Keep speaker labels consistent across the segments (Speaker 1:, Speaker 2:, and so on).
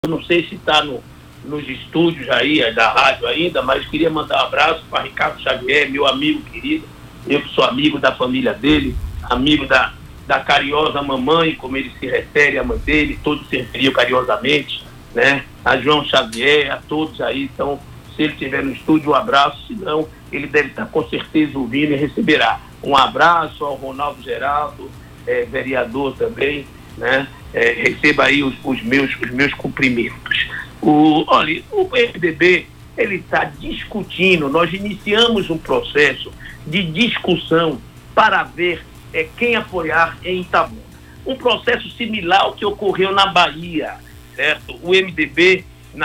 Speaker 1: eu não sei se está nos estúdios aí da rádio ainda, mas queria mandar um abraço para Ricardo Xavier, meu amigo querido, eu que sou amigo da família dele, amigo da carinhosa mamãe, como ele se refere à mãe dele, todos se referiam carinhosamente, né? A João Xavier, a todos aí. Então, se ele estiver no estúdio, um abraço, senão ele deve estar com certeza ouvindo e receberá. Um abraço ao Ronaldo Geraldo, vereador também, né? Receba aí os meus cumprimentos. Olha, o PMDB, ele está discutindo, nós iniciamos um processo de discussão para ver quem apoiar em Itabuna. Um processo similar ao que ocorreu na Bahia, certo? O MDB,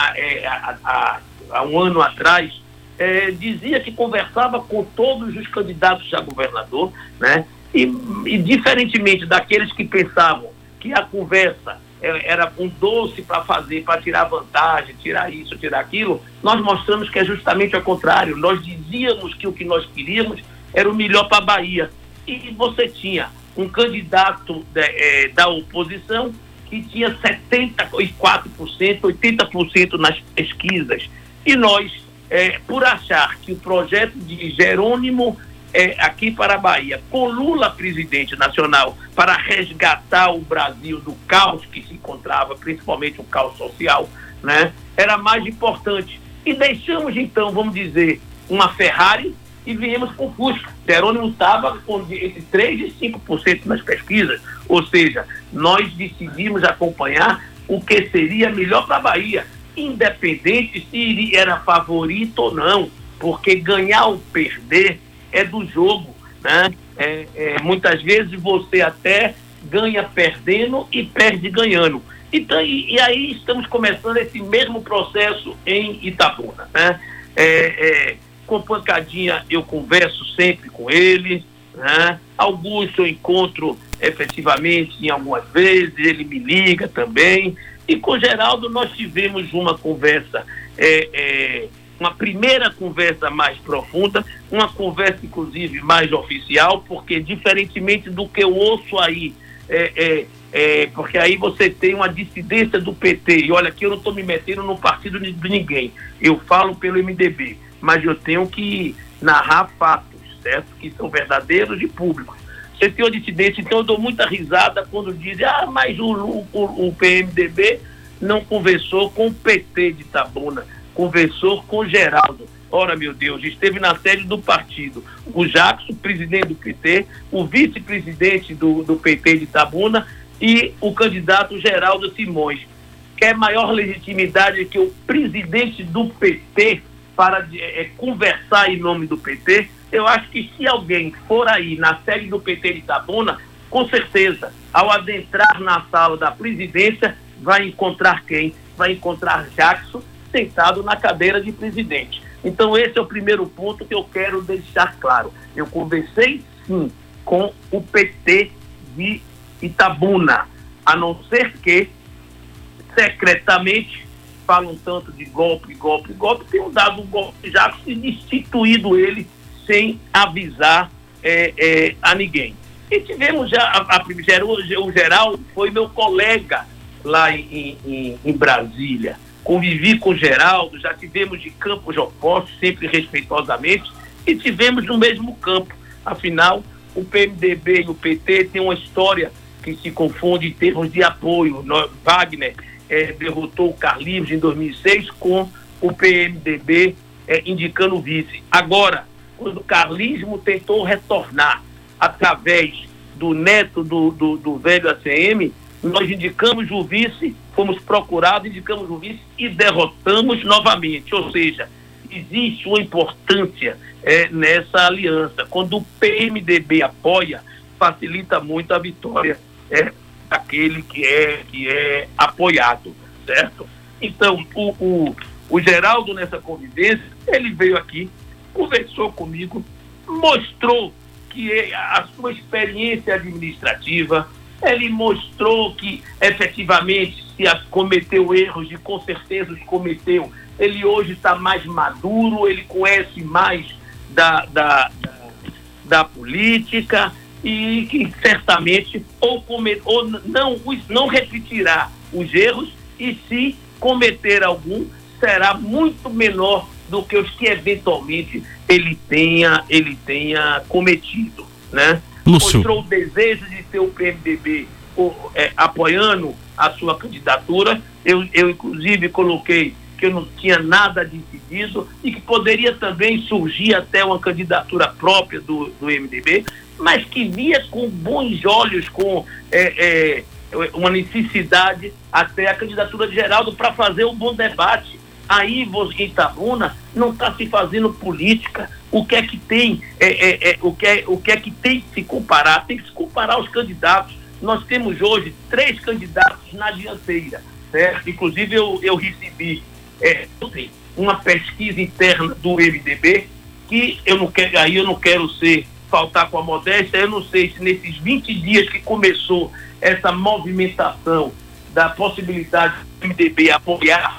Speaker 1: há um ano atrás, dizia que conversava com todos os candidatos a governador, né? E diferentemente daqueles que pensavam que a conversa era um doce para fazer, para tirar vantagem, tirar isso, tirar aquilo, nós mostramos que é justamente ao contrário. Nós dizíamos que o que nós queríamos era o melhor para a Bahia. E você tinha um candidato da oposição que tinha 74%, 80% nas pesquisas. E nós, por achar que o projeto de Jerônimo aqui para a Bahia, com Lula presidente nacional, para resgatar o Brasil do caos que se encontrava, principalmente o caos social, né, era mais importante. E deixamos, então, vamos dizer, uma Ferrari e viemos com o Fusca. Jerônimo estava entre 3% e 5% nas pesquisas, ou seja, nós decidimos acompanhar o que seria melhor para a Bahia, independente se era favorito ou não, porque ganhar ou perder é do jogo, né? Muitas vezes você até ganha perdendo e perde ganhando. Então, e aí estamos começando esse mesmo processo em Itabuna, né? Com Pancadinha eu converso sempre com ele, né? Augusto eu encontro efetivamente em algumas vezes, ele me liga também, e com Geraldo nós tivemos uma conversa, uma primeira conversa mais profunda, uma conversa inclusive mais oficial, porque diferentemente do que eu ouço aí, porque aí você tem uma dissidência do PT, e olha que eu não estou me metendo no partido de ninguém, eu falo pelo MDB, mas eu tenho que narrar fatos, certo? Que são verdadeiros e públicos. Você tem uma dissidência, então eu dou muita risada quando dizem, mas o PMDB não conversou com o PT de Itabuna, conversou com Geraldo. Ora, meu Deus, esteve na sede do partido o Jackson, presidente do PT, o vice-presidente do PT de Itabuna e o candidato Geraldo Simões. Quer maior legitimidade que o presidente do PT para conversar em nome do PT? Eu acho que se alguém for aí na sede do PT de Itabuna, com certeza, ao adentrar na sala da presidência, vai encontrar quem? Vai encontrar Jackson sentado na cadeira de presidente. Então esse é o primeiro ponto que eu quero deixar claro. Eu conversei sim com o PT de Itabuna, a não ser que secretamente falam tanto de golpe, tenham dado um golpe já e destituído ele sem avisar a ninguém. E tivemos já, o Geraldo foi meu colega lá em Brasília. Convivi com o Geraldo, já tivemos de campos opostos, sempre respeitosamente, e tivemos no mesmo campo. Afinal, o PMDB e o PT têm uma história que se confunde em termos de apoio. Wagner derrotou o Carlinhos em 2006 com o PMDB indicando o vice. Agora, quando o Carlinhos tentou retornar através do neto do velho ACM, nós indicamos o vice, fomos procurados, indicamos o vice e derrotamos novamente. Ou seja, existe uma importância nessa aliança. Quando o PMDB apoia, facilita muito a vitória daquele que é apoiado, certo? Então, o Geraldo, nessa convivência, ele veio aqui, conversou comigo, mostrou que a sua experiência administrativa, ele mostrou que efetivamente se cometeu erros, e com certeza os cometeu, ele hoje está mais maduro, ele conhece mais da política e que certamente ou não repetirá os erros e se cometer algum, será muito menor do que os que eventualmente ele tenha cometido, né?
Speaker 2: Lúcio.
Speaker 1: Mostrou o desejo de ter o PMDB apoiando a sua candidatura. Eu inclusive coloquei que eu não tinha nada decidido e que poderia também surgir até uma candidatura própria do MDB, mas que via com bons olhos, com uma necessidade até a candidatura de Geraldo para fazer um bom debate. Aí você em Itabuna não está se fazendo política. O que é que tem o que é que tem que se comparar? Tem que se comparar os candidatos. Nós temos hoje 3 candidatos na dianteira, certo? Inclusive eu recebi uma pesquisa interna do MDB que eu não quero faltar com a modéstia. Eu não sei se nesses 20 dias que começou essa movimentação da possibilidade do MDB apoiar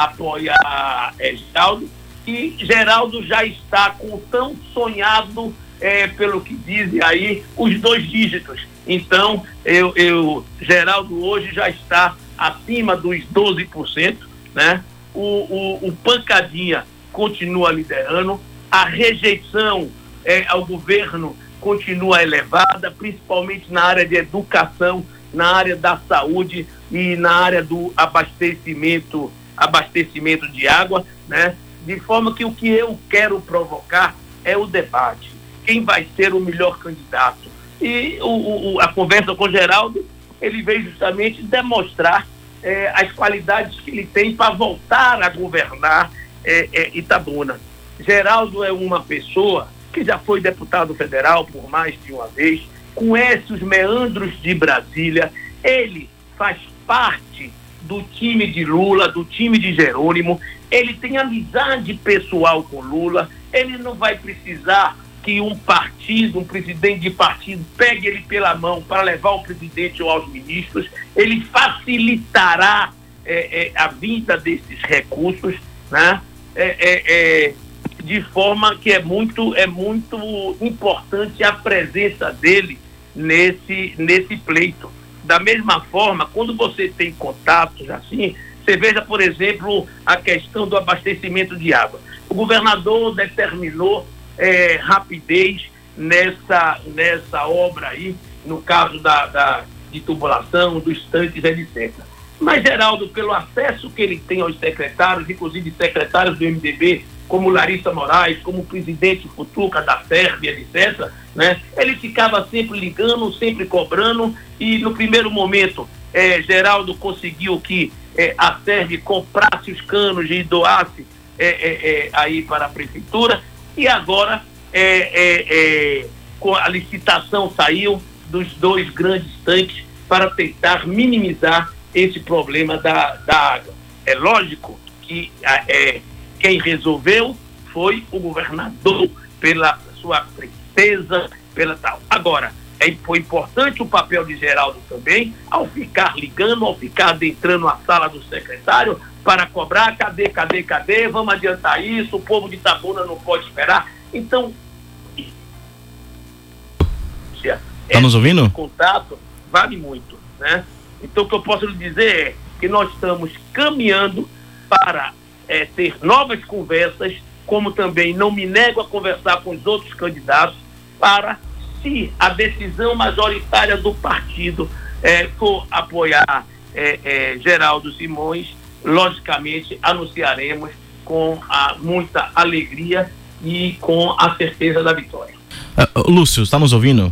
Speaker 1: Geraldo, e Geraldo já está com o tão sonhado, pelo que dizem aí, os 2 dígitos. Então, Geraldo hoje já está acima dos 12%, né? O Pancadinha continua liderando, a rejeição ao governo continua elevada, principalmente na área de educação, na área da saúde e na área do abastecimento de água, né? De forma que o que eu quero provocar é o debate. Quem vai ser o melhor candidato? E a conversa com o Geraldo, ele veio justamente demonstrar as qualidades que ele tem para voltar a governar Itabuna. Geraldo é uma pessoa que já foi deputado federal por mais de uma vez, conhece os meandros de Brasília, ele faz parte do time de Lula, do time de Jerônimo, ele tem amizade pessoal com Lula, ele não vai precisar que um presidente de partido pegue ele pela mão para levar o presidente ou aos ministros, ele facilitará a vinda desses recursos, né? De forma que é muito importante a presença dele nesse pleito. Da mesma forma, quando você tem contatos assim, você veja, por exemplo, a questão do abastecimento de água. O governador determinou rapidez nessa obra aí, no caso de tubulação, dos tanques, etc. Mas Geraldo, pelo acesso que ele tem aos secretários, inclusive secretários do MDB, como Larissa Moraes, como o presidente Futuca da Sérvia, etc., né? Ele ficava sempre ligando, sempre cobrando, e no primeiro momento Geraldo conseguiu que a Sérvia comprasse os canos e doasse aí para a prefeitura, e agora a licitação saiu dos 2 grandes tanques para tentar minimizar esse problema da água. É lógico que quem resolveu foi o governador, pela sua presteza, pela tal. Agora, foi importante o papel de Geraldo também, ao ficar ligando, ao ficar adentrando a sala do secretário para cobrar, cadê, vamos adiantar isso, o povo de Itabuna não pode esperar. Então,
Speaker 2: tá nos ouvindo?
Speaker 1: O contato vale muito, né? Então, o que eu posso lhe dizer é que nós estamos caminhando para ter novas conversas, como também não me nego a conversar com os outros candidatos, para, se a decisão majoritária do partido for apoiar Geraldo Simões, logicamente anunciaremos com muita alegria e com a certeza da vitória.
Speaker 2: Lúcio, está nos ouvindo?